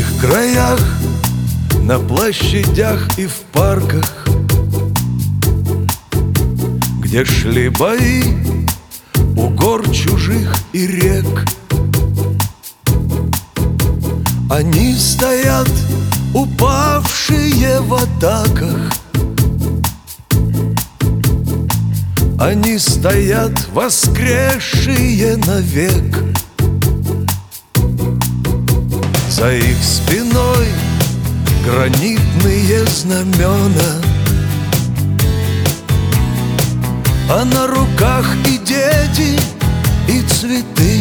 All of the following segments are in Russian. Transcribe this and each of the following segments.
дальних краях, на площадях и в парках, где шли бои у гор чужих и рек, они стоят, упавшие в атаках. Они стоят, воскресшие навек. За их спиной гранитные знамена, а на руках и дети, и цветы.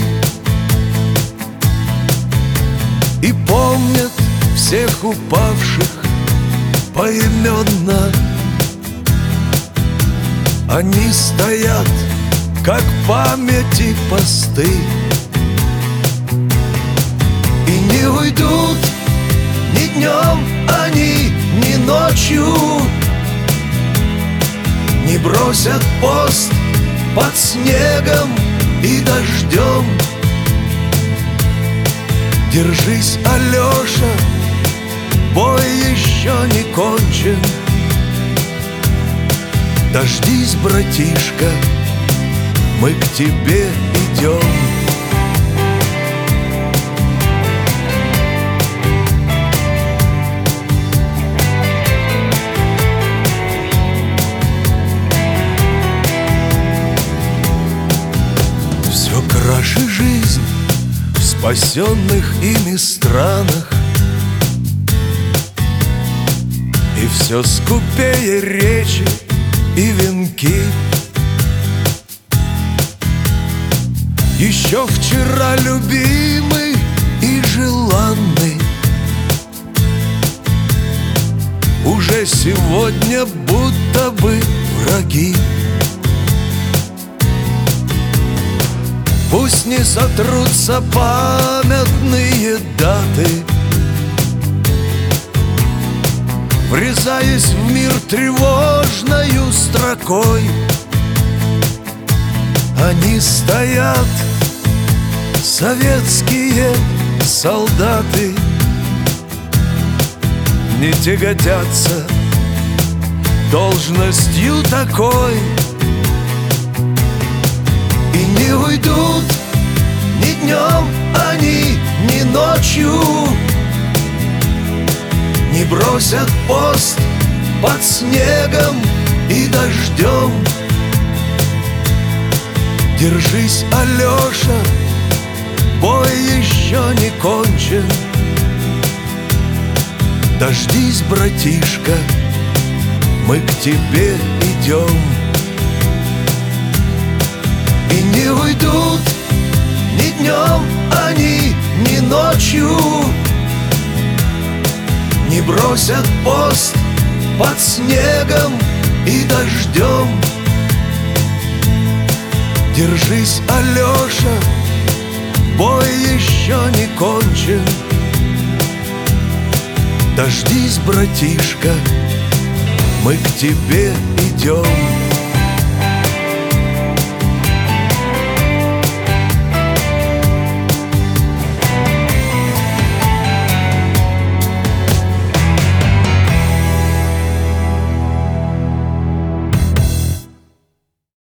И помнят всех упавших поименно. Они стоят, как памяти посты, и не уйдут ни днем они, ни ночью. Не бросят пост под снегом и дождем. Держись, Алеша, бой еще не кончен. Дождись, братишка, мы к тебе идем. Все краше жизнь в спасенных ими странах, и все скупее речи и венки. Еще вчера любимый и желанный, уже сегодня будто бы враги. Пусть не сотрутся памятные даты, врезаясь в мир тревожною строкой. Они стоят, советские солдаты, не тяготятся должностью такой. И не уйдут ни днем они, ни ночью. Не бросят пост под снегом и дождем. Держись, Алеша, бой еще не кончен. Дождись, братишка, мы к тебе идем. И не уйдут ни днем они, ни ночью. Не бросят пост под снегом и дождем. Держись, Алеша, бой еще не кончен. Дождись, братишка, мы к тебе идем.